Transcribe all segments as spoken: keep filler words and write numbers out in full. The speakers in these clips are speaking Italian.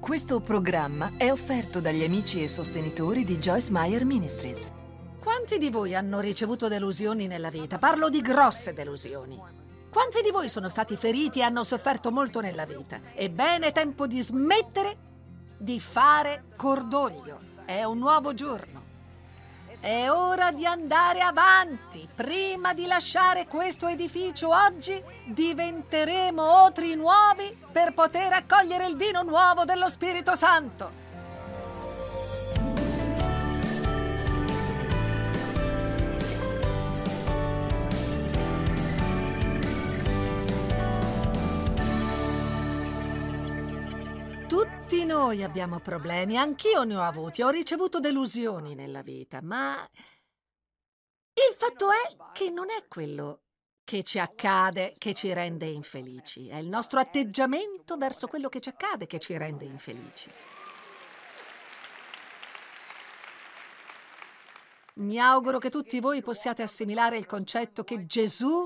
Questo programma è offerto dagli amici e sostenitori di Joyce Meyer Ministries. Quanti di voi hanno ricevuto delusioni nella vita? Parlo di grosse delusioni. Quanti di voi sono stati feriti e hanno sofferto molto nella vita? Ebbene, è tempo di smettere di fare cordoglio. È un nuovo giorno. È ora di andare avanti. Prima di lasciare questo edificio oggi, diventeremo otri nuovi per poter accogliere il vino nuovo dello Spirito Santo. Tutti noi abbiamo problemi, anch'io ne ho avuti, ho ricevuto delusioni nella vita, ma il fatto è che non è quello che ci accade che ci rende infelici, è il nostro atteggiamento verso quello che ci accade che ci rende infelici. Mi auguro che tutti voi possiate assimilare il concetto che Gesù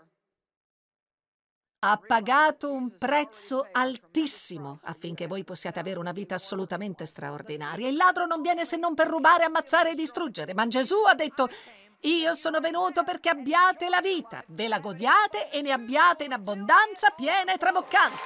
ha pagato un prezzo altissimo affinché voi possiate avere una vita assolutamente straordinaria. Il ladro non viene se non per rubare, ammazzare e distruggere, ma Gesù ha detto: io sono venuto perché abbiate la vita, ve la godiate e ne abbiate in abbondanza, piena e traboccante.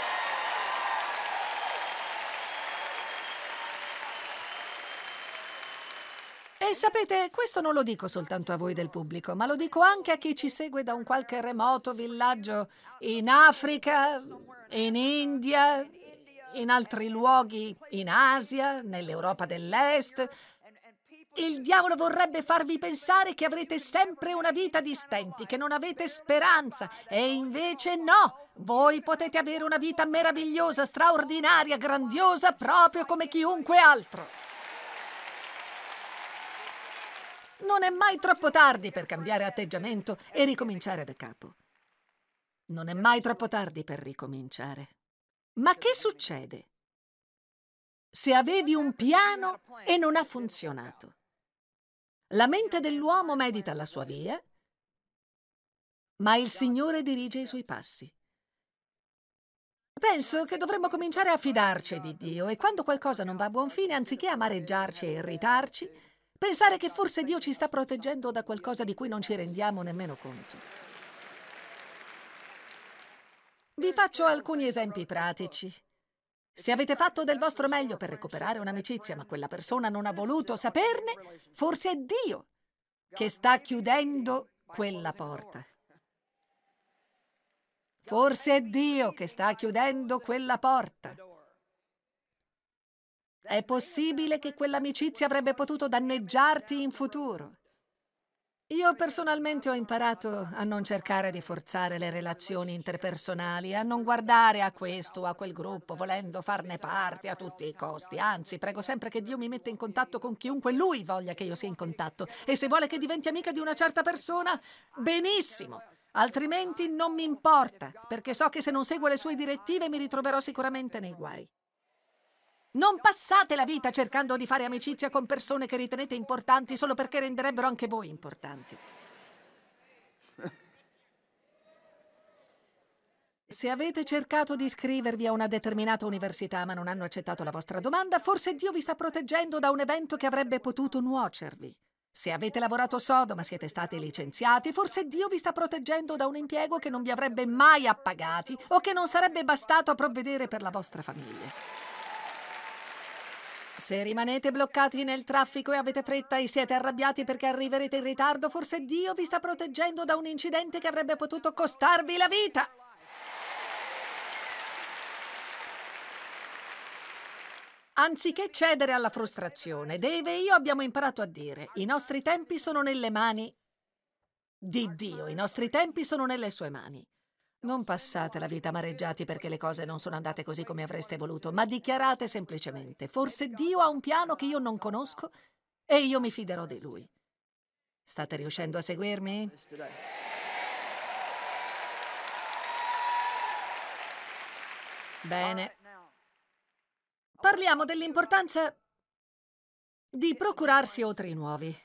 E sapete, questo non lo dico soltanto a voi del pubblico, ma lo dico anche a chi ci segue da un qualche remoto villaggio in Africa, in India, in altri luoghi in Asia, nell'Europa dell'Est. Il diavolo vorrebbe farvi pensare che avrete sempre una vita di stenti, che non avete speranza, e invece no! Voi potete avere una vita meravigliosa, straordinaria, grandiosa, proprio come chiunque altro. Non è mai troppo tardi per cambiare atteggiamento e ricominciare da capo. Non è mai troppo tardi per ricominciare. Ma che succede se avevi un piano e non ha funzionato? La mente dell'uomo medita la sua via, ma il Signore dirige i suoi passi. Penso che dovremmo cominciare a fidarci di Dio e quando qualcosa non va a buon fine, anziché amareggiarci e irritarci, pensare che forse Dio ci sta proteggendo da qualcosa di cui non ci rendiamo nemmeno conto. Vi faccio alcuni esempi pratici. Se avete fatto del vostro meglio per recuperare un'amicizia, ma quella persona non ha voluto saperne, forse è Dio che sta chiudendo quella porta. Forse è Dio che sta chiudendo quella porta. È possibile che quell'amicizia avrebbe potuto danneggiarti in futuro. Io personalmente ho imparato a non cercare di forzare le relazioni interpersonali, a non guardare a questo o a quel gruppo volendo farne parte a tutti i costi. Anzi, prego sempre che Dio mi metta in contatto con chiunque Lui voglia che io sia in contatto. E se vuole che diventi amica di una certa persona, benissimo. Altrimenti non mi importa, perché so che se non seguo le sue direttive mi ritroverò sicuramente nei guai. Non passate la vita cercando di fare amicizia con persone che ritenete importanti solo perché renderebbero anche voi importanti. Se avete cercato di iscrivervi a una determinata università ma non hanno accettato la vostra domanda, forse Dio vi sta proteggendo da un evento che avrebbe potuto nuocervi. Se avete lavorato sodo ma siete stati licenziati, forse Dio vi sta proteggendo da un impiego che non vi avrebbe mai appagati o che non sarebbe bastato a provvedere per la vostra famiglia. Se rimanete bloccati nel traffico e avete fretta e siete arrabbiati perché arriverete in ritardo, forse Dio vi sta proteggendo da un incidente che avrebbe potuto costarvi la vita. Anziché cedere alla frustrazione, Dave e io abbiamo imparato a dire: i nostri tempi sono nelle mani di Dio, i nostri tempi sono nelle sue mani. Non passate la vita amareggiati perché le cose non sono andate così come avreste voluto, ma dichiarate semplicemente: forse Dio ha un piano che io non conosco e io mi fiderò di Lui. State riuscendo a seguirmi? Bene. Parliamo dell'importanza di procurarsi otri nuovi.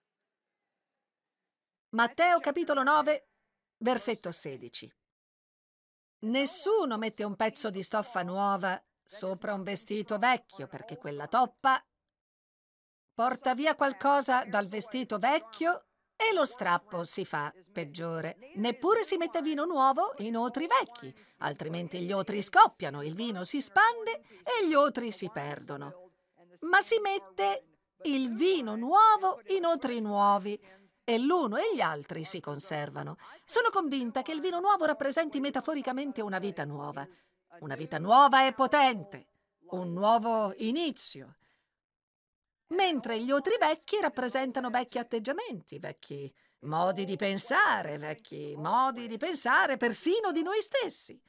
Matteo capitolo nove, versetto sedici. Nessuno mette un pezzo di stoffa nuova sopra un vestito vecchio, perché quella toppa porta via qualcosa dal vestito vecchio e lo strappo si fa peggiore. Neppure si mette vino nuovo in otri vecchi, altrimenti gli otri scoppiano, il vino si spande e gli otri si perdono. Ma si mette il vino nuovo in otri nuovi e l'uno e gli altri si conservano. Sono convinta che il vino nuovo rappresenti metaforicamente una vita nuova. Una vita nuova e potente, un nuovo inizio. Mentre gli otri vecchi rappresentano vecchi atteggiamenti, vecchi modi di pensare, vecchi modi di pensare persino di noi stessi.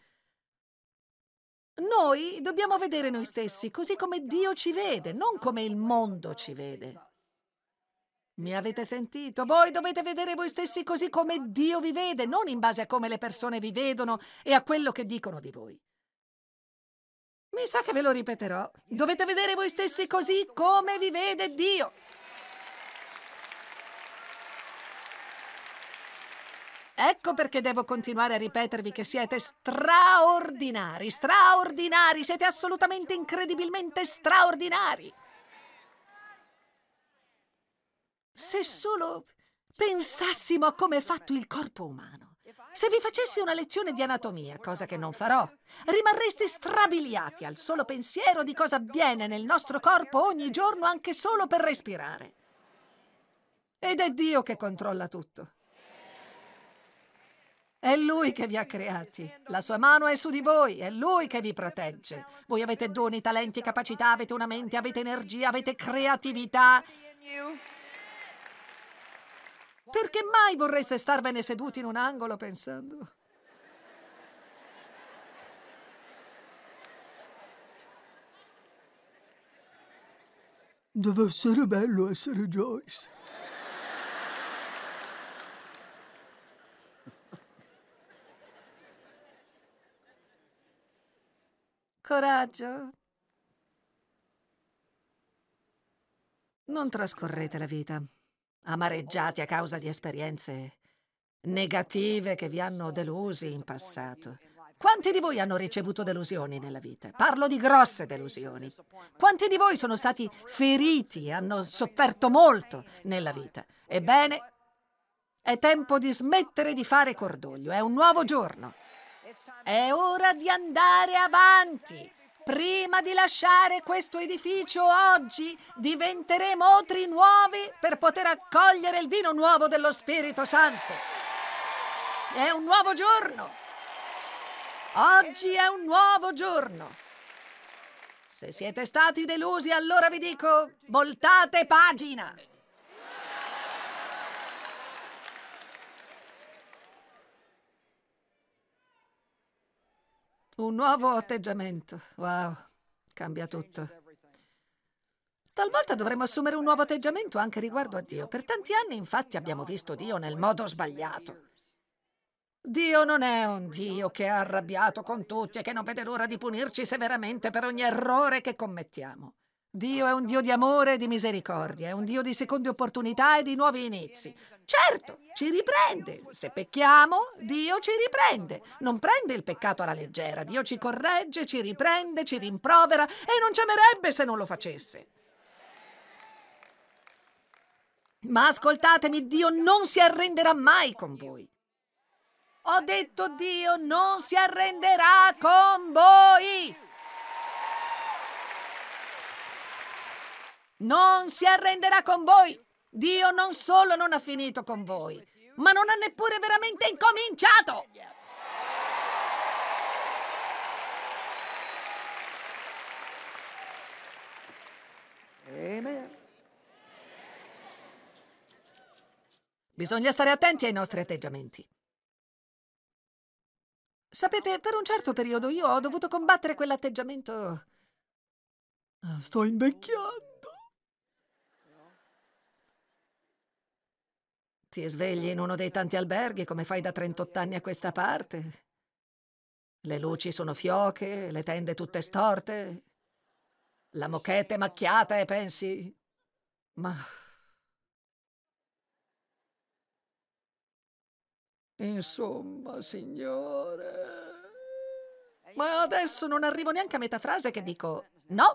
Noi dobbiamo vedere noi stessi così come Dio ci vede, non come il mondo ci vede. Mi avete sentito? Voi dovete vedere voi stessi così come Dio vi vede, non in base a come le persone vi vedono e a quello che dicono di voi. Mi sa che ve lo ripeterò. Dovete vedere voi stessi così come vi vede Dio. Ecco perché devo continuare a ripetervi che siete straordinari, straordinari, siete assolutamente incredibilmente straordinari. Se solo pensassimo a come è fatto il corpo umano. Se vi facessi una lezione di anatomia, cosa che non farò, rimarreste strabiliati al solo pensiero di cosa avviene nel nostro corpo ogni giorno anche solo per respirare. Ed è Dio che controlla tutto. È Lui che vi ha creati. La sua mano è su di voi, è Lui che vi protegge. Voi avete doni, talenti, capacità, avete una mente, avete energia, avete creatività. Perché mai vorreste starvene seduti in un angolo pensando? Deve essere bello essere Joyce. Coraggio. Non trascorrete la vita amareggiati a causa di esperienze negative che vi hanno delusi in passato. Quanti di voi hanno ricevuto delusioni nella vita? Parlo di grosse delusioni. Quanti di voi sono stati feriti e hanno sofferto molto nella vita? Ebbene, è tempo di smettere di fare cordoglio, è un nuovo giorno. È ora di andare avanti. Prima di lasciare questo edificio oggi, diventeremo otri nuovi per poter accogliere il vino nuovo dello Spirito Santo. È un nuovo giorno. Oggi è un nuovo giorno. Se siete stati delusi, allora vi dico, voltate pagina. Un nuovo atteggiamento. Wow, cambia tutto. Talvolta dovremmo assumere un nuovo atteggiamento anche riguardo a Dio. Per tanti anni, infatti, abbiamo visto Dio nel modo sbagliato. Dio non è un Dio che è arrabbiato con tutti e che non vede l'ora di punirci severamente per ogni errore che commettiamo. Dio è un Dio di amore e di misericordia, è un Dio di seconde opportunità e di nuovi inizi. Certo, ci riprende. Se pecchiamo, Dio ci riprende. Non prende il peccato alla leggera. Dio ci corregge, ci riprende, ci rimprovera e non ci amerebbe se non lo facesse. Ma ascoltatemi, Dio non si arrenderà mai con voi. Ho detto Dio non si arrenderà con voi. Non si arrenderà con voi. Dio non solo non ha finito con voi, ma non ha neppure veramente incominciato. Amen. Bisogna stare attenti ai nostri atteggiamenti. Sapete, per un certo periodo io ho dovuto combattere quell'atteggiamento. Sto invecchiando. Ti svegli in uno dei tanti alberghi come fai da trentotto anni a questa parte. Le luci sono fioche, le tende tutte storte, la moquette macchiata e pensi, ma... Insomma, signore... Ma adesso non arrivo neanche a metà frase che dico no,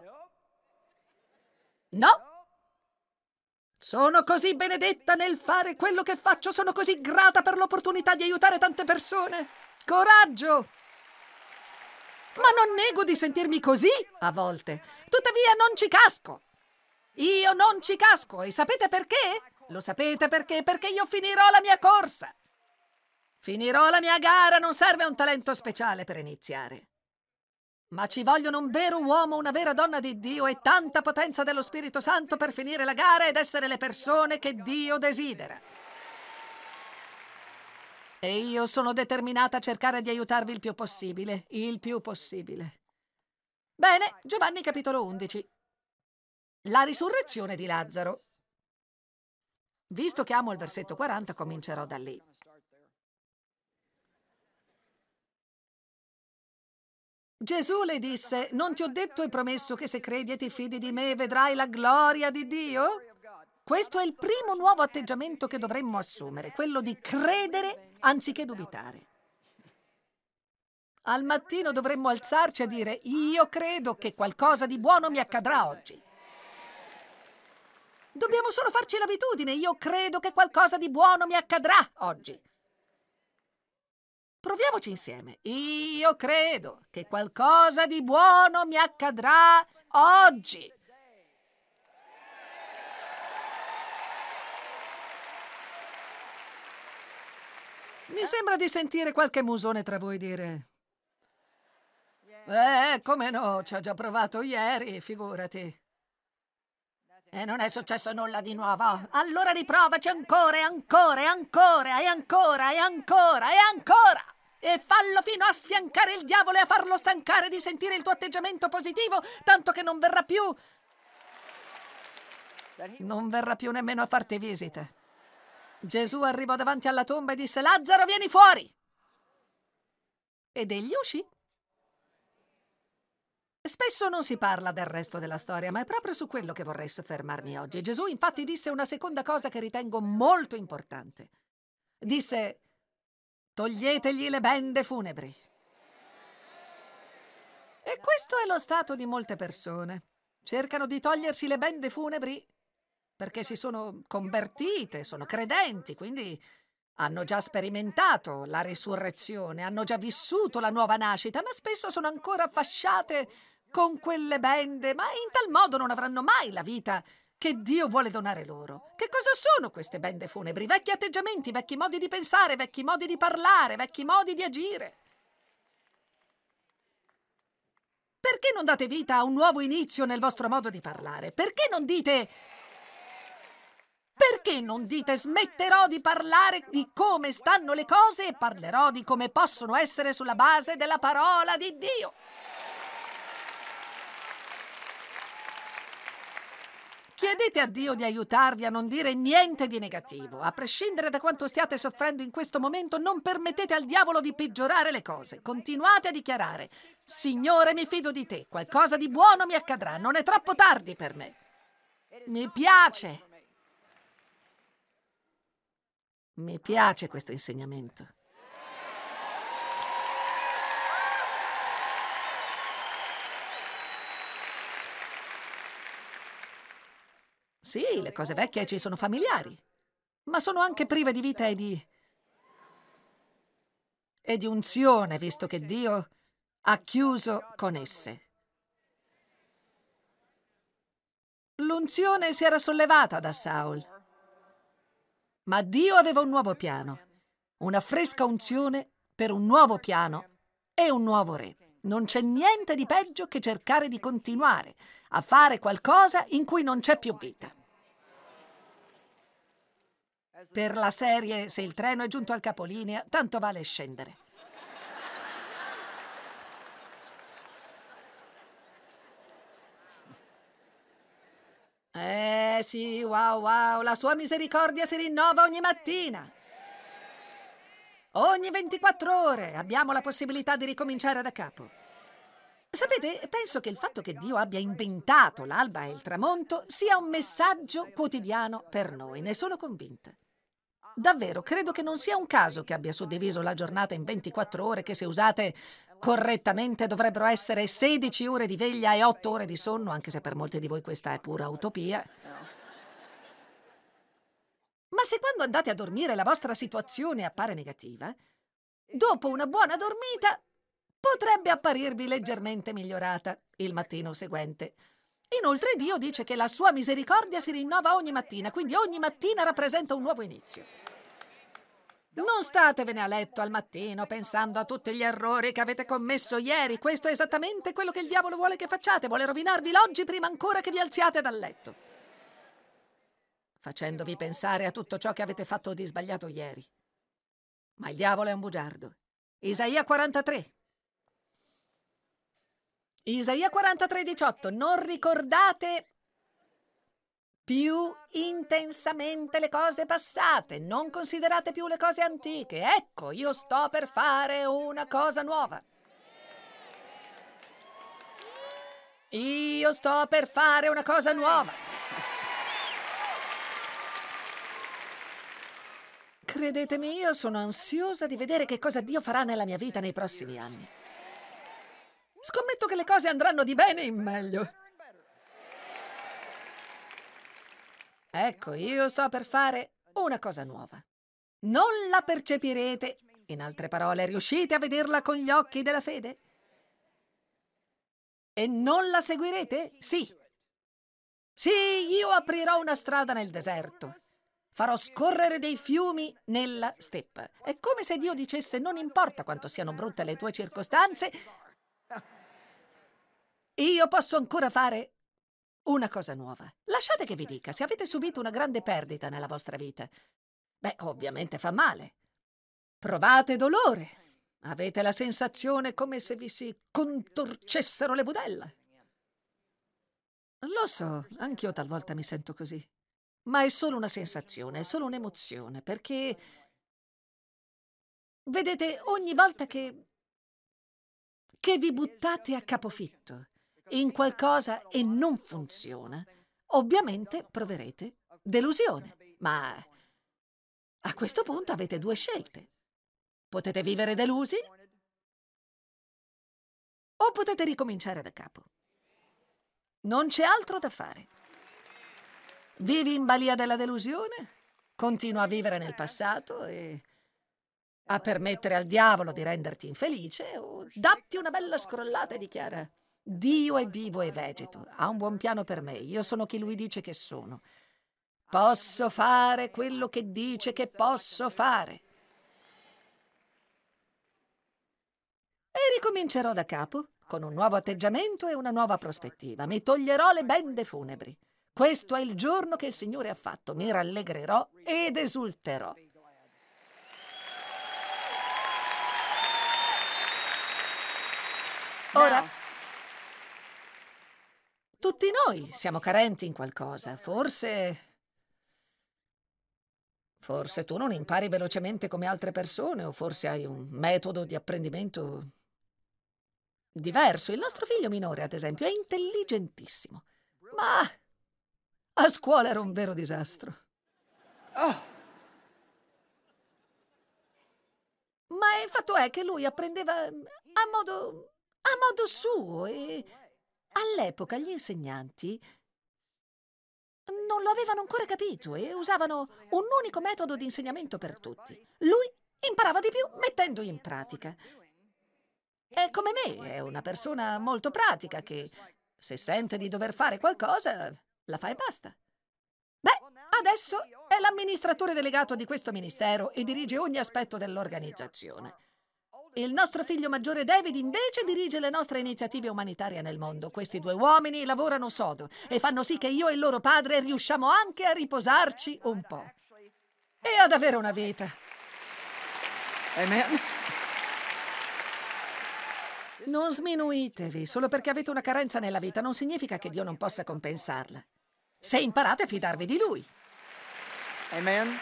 no. Sono così benedetta nel fare quello che faccio, sono così grata per l'opportunità di aiutare tante persone. Coraggio! Ma non nego di sentirmi così a volte. Tuttavia non ci casco. Io non ci casco. E sapete perché? Lo sapete perché? Perché io finirò la mia corsa. Finirò la mia gara, non serve un talento speciale per iniziare. Ma ci vogliono un vero uomo, una vera donna di Dio e tanta potenza dello Spirito Santo per finire la gara ed essere le persone che Dio desidera. E io sono determinata a cercare di aiutarvi il più possibile, il più possibile. Bene, Giovanni capitolo undici. La risurrezione di Lazzaro. Visto che amo il versetto quaranta, comincerò da lì. Gesù le disse: non ti ho detto e promesso che se credi e ti fidi di me vedrai la gloria di Dio? Questo è il primo nuovo atteggiamento che dovremmo assumere, quello di credere anziché dubitare. Al mattino dovremmo alzarci a dire: io credo che qualcosa di buono mi accadrà oggi. Dobbiamo solo farci l'abitudine: io credo che qualcosa di buono mi accadrà oggi. Proviamoci insieme. Io credo che qualcosa di buono mi accadrà oggi. Mi sembra di sentire qualche musone tra voi dire: Eh, come no, ci ho già provato ieri, figurati. E non è successo nulla di nuovo. Allora riprovaci ancora e ancora e ancora e ancora e ancora e ancora. E fallo fino a sfiancare il diavolo e a farlo stancare di sentire il tuo atteggiamento positivo, tanto che non verrà più... Non verrà più nemmeno a farti visita. Gesù arrivò davanti alla tomba e disse: Lazzaro, vieni fuori! Ed egli uscì. Spesso non si parla del resto della storia, ma è proprio su quello che vorrei soffermarmi oggi. Gesù infatti disse una seconda cosa che ritengo molto importante. Disse: toglietegli le bende funebri. E questo è lo stato di molte persone. Cercano di togliersi le bende funebri perché si sono convertite, sono credenti, quindi hanno già sperimentato la risurrezione, hanno già vissuto la nuova nascita, ma spesso sono ancora fasciate con quelle bende, ma in tal modo non avranno mai la vita che Dio vuole donare loro. Che cosa sono queste bende funebri? Vecchi atteggiamenti, vecchi modi di pensare, vecchi modi di parlare, vecchi modi di agire. Perché non date vita a un nuovo inizio nel vostro modo di parlare? Perché non dite... Perché non dite smetterò di parlare di come stanno le cose e parlerò di come possono essere sulla base della parola di Dio? Chiedete a Dio di aiutarvi a non dire niente di negativo. A prescindere da quanto stiate soffrendo in questo momento, non permettete al diavolo di peggiorare le cose. Continuate a dichiarare: Signore, mi fido di te, qualcosa di buono mi accadrà, non è troppo tardi per me. Mi piace. Mi piace questo insegnamento. Sì, le cose vecchie ci sono familiari, ma sono anche prive di vita e di... e di unzione, visto che Dio ha chiuso con esse. L'unzione si era sollevata da Saul, ma Dio aveva un nuovo piano, una fresca unzione per un nuovo piano e un nuovo re. Non c'è niente di peggio che cercare di continuare a fare qualcosa in cui non c'è più vita. Per la serie, se il treno è giunto al capolinea, tanto vale scendere. Eh sì, wow wow, la sua misericordia si rinnova ogni mattina. Ogni ventiquattro ore abbiamo la possibilità di ricominciare da capo. Sapete, penso che il fatto che Dio abbia inventato l'alba e il tramonto sia un messaggio quotidiano per noi, ne sono convinta. Davvero, credo che non sia un caso che abbia suddiviso la giornata in ventiquattro ore che se usate correttamente dovrebbero essere sedici ore di veglia e otto ore di sonno, anche se per molti di voi questa è pura utopia. Ma se quando andate a dormire la vostra situazione appare negativa, dopo una buona dormita potrebbe apparirvi leggermente migliorata il mattino seguente. Inoltre Dio dice che la sua misericordia si rinnova ogni mattina, quindi ogni mattina rappresenta un nuovo inizio. Non statevene a letto al mattino pensando a tutti gli errori che avete commesso ieri. Questo è esattamente quello che il diavolo vuole che facciate. Vuole rovinarvi l'oggi prima ancora che vi alziate dal letto, facendovi pensare a tutto ciò che avete fatto di sbagliato ieri. Ma il diavolo è un bugiardo. Isaia quarantatré. Isaia quarantatré, diciotto. Non ricordate più intensamente le cose passate, non considerate più le cose antiche. Ecco, io sto per fare una cosa nuova. Io sto per fare una cosa nuova. Credetemi, io sono ansiosa di vedere che cosa Dio farà nella mia vita nei prossimi anni. Scommetto che le cose andranno di bene in meglio. Ecco, io sto per fare una cosa nuova. Non la percepirete. In altre parole, riuscite a vederla con gli occhi della fede? E non la seguirete? Sì. Sì, io aprirò una strada nel deserto. Farò scorrere dei fiumi nella steppa. È come se Dio dicesse: non importa quanto siano brutte le tue circostanze, io posso ancora fare una cosa nuova. Lasciate che vi dica, se avete subito una grande perdita nella vostra vita, beh, ovviamente fa male. Provate dolore. Avete la sensazione come se vi si contorcessero le budella. Lo so, anch'io talvolta mi sento così. Ma è solo una sensazione, è solo un'emozione, perché vedete, ogni volta che che vi buttate a capofitto in qualcosa e non funziona, ovviamente proverete delusione. Ma a questo punto avete due scelte. Potete vivere delusi o potete ricominciare da capo. Non c'è altro da fare. Vivi in balia della delusione, continua a vivere nel passato e a permettere al diavolo di renderti infelice, o datti una bella scrollata e dichiara: Dio è vivo e vegeto, ha un buon piano per me, io sono chi lui dice che sono. Posso fare quello che dice che posso fare. E ricomincerò da capo, con un nuovo atteggiamento e una nuova prospettiva. Mi toglierò le bende funebri. Questo è il giorno che il Signore ha fatto. Mi rallegrerò ed esulterò. Ora, tutti noi siamo carenti in qualcosa. Forse... Forse tu non impari velocemente come altre persone, o forse hai un metodo di apprendimento diverso. Il nostro figlio minore, ad esempio, è intelligentissimo, ma a scuola era un vero disastro. Oh. Ma il fatto è che lui apprendeva a modo, a modo suo e all'epoca gli insegnanti non lo avevano ancora capito e usavano un unico metodo di insegnamento per tutti. Lui imparava di più mettendo in pratica. È come me, è una persona molto pratica che, se sente di dover fare qualcosa, la fa e basta. Beh, adesso è l'amministratore delegato di questo ministero e dirige ogni aspetto dell'organizzazione. Il nostro figlio maggiore David invece dirige le nostre iniziative umanitarie nel mondo. Questi due uomini lavorano sodo e fanno sì che io e il loro padre riusciamo anche a riposarci un po' e ad avere una vita. Amen. Non sminuitevi, solo perché avete una carenza nella vita non significa che Dio non possa compensarla. Se imparate a fidarvi di Lui. Amen.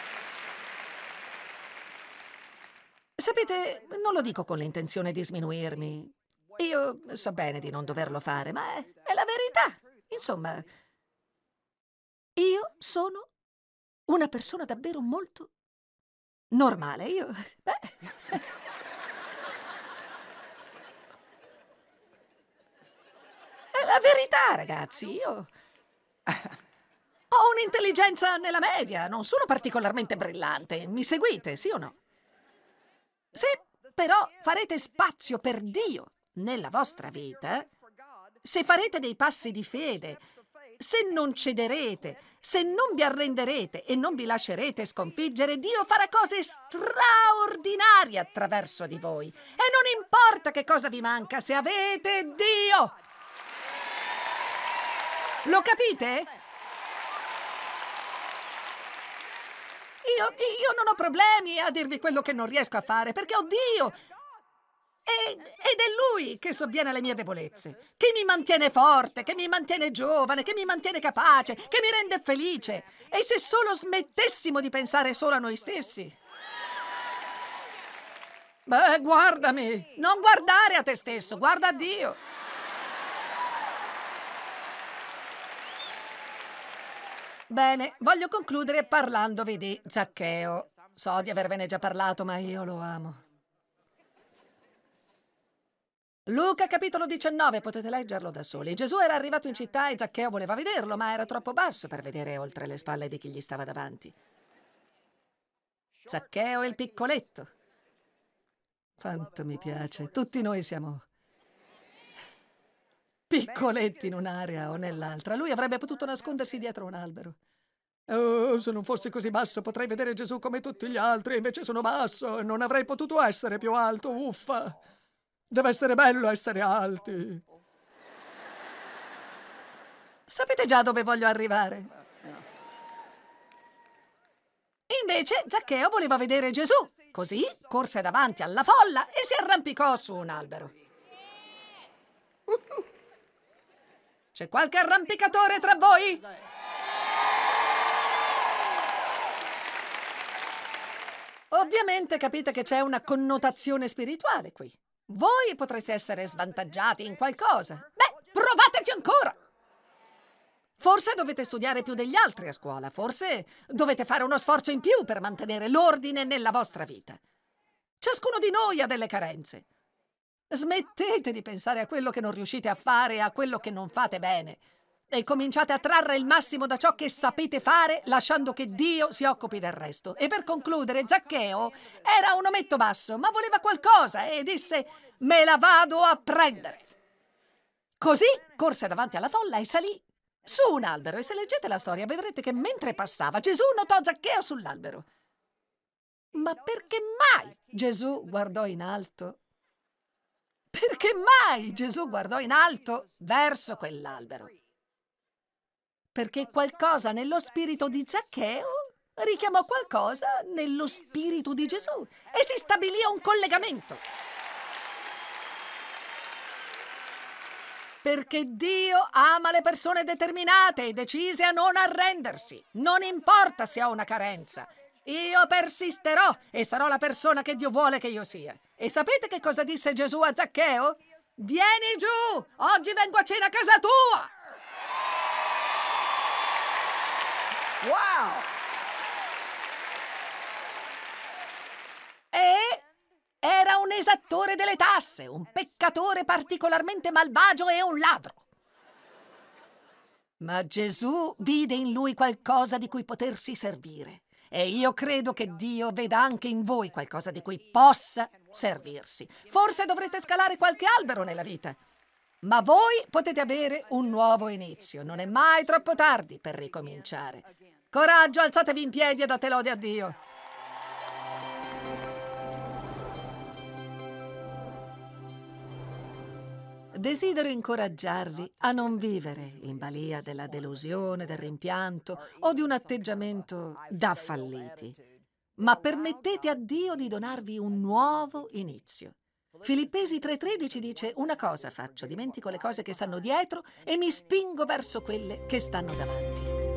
Sapete, non lo dico con l'intenzione di sminuirmi. Io so bene di non doverlo fare, ma è, è la verità. Insomma, io sono una persona davvero molto normale. Io, beh... È la verità, ragazzi. Io ho un'intelligenza nella media, non sono particolarmente brillante. Mi seguite, sì o no? Se però farete spazio per Dio nella vostra vita, se farete dei passi di fede, se non cederete, se non vi arrenderete e non vi lascerete sconfiggere, Dio farà cose straordinarie attraverso di voi. E non importa che cosa vi manca, se avete Dio. Lo capite? Io, io non ho problemi a dirvi quello che non riesco a fare, perché ho Dio. E, ed è Lui che sovviene alle mie debolezze, che mi mantiene forte, che mi mantiene giovane, che mi mantiene capace, che mi rende felice. E se solo smettessimo di pensare solo a noi stessi? Beh, guardami, non guardare a te stesso, guarda a Dio. Bene, voglio concludere parlandovi di Zaccheo. So di avervene già parlato, ma io lo amo. Luca capitolo diciannove, potete leggerlo da soli. Gesù era arrivato in città e Zaccheo voleva vederlo, ma era troppo basso per vedere oltre le spalle di chi gli stava davanti. Zaccheo il piccoletto. Quanto mi piace. Tutti noi siamo piccoletti in un'area o nell'altra. Lui avrebbe potuto nascondersi dietro un albero. Oh, se non fossi così basso potrei vedere Gesù come tutti gli altri, invece sono basso e non avrei potuto essere più alto, uffa. Deve essere bello essere alti. Sapete già dove voglio arrivare? Invece Zaccheo voleva vedere Gesù. Così corse davanti alla folla e si arrampicò su un albero. C'è qualche arrampicatore tra voi? Ovviamente capite che c'è una connotazione spirituale qui. Voi potreste essere svantaggiati in qualcosa. Beh, provateci ancora! Forse dovete studiare più degli altri a scuola, forse dovete fare uno sforzo in più per mantenere l'ordine nella vostra vita. Ciascuno di noi ha delle carenze. Smettete di pensare a quello che non riuscite a fare e a quello che non fate bene e cominciate a trarre il massimo da ciò che sapete fare, lasciando che Dio si occupi del resto. E per concludere, Zaccheo era un ometto basso, ma voleva qualcosa e disse: me la vado a prendere. Così corse davanti alla folla e salì su un albero. E se leggete la storia vedrete che mentre passava Gesù notò Zaccheo sull'albero. Ma perché mai Gesù guardò in alto? Perché mai Gesù guardò in alto verso quell'albero? Perché qualcosa nello spirito di Zaccheo richiamò qualcosa nello spirito di Gesù e si stabilì un collegamento. Perché Dio ama le persone determinate e decise a non arrendersi. Non importa se ho una carenza. Io persisterò e sarò la persona che Dio vuole che io sia. E sapete che cosa disse Gesù a Zaccheo? Vieni giù, oggi vengo a cena a casa tua. Wow! E era un esattore delle tasse, un peccatore particolarmente malvagio e un ladro. Ma Gesù vide in lui qualcosa di cui potersi servire. E io credo che Dio veda anche in voi qualcosa di cui possa servirsi. Forse dovrete scalare qualche albero nella vita, ma voi potete avere un nuovo inizio. Non è mai troppo tardi per ricominciare. Coraggio, alzatevi in piedi e date lode a Dio. Desidero incoraggiarvi a non vivere in balia della delusione, del rimpianto o di un atteggiamento da falliti, ma permettete a Dio di donarvi un nuovo inizio. Filippesi tre tredici dice: una cosa faccio, dimentico le cose che stanno dietro e mi spingo verso quelle che stanno davanti.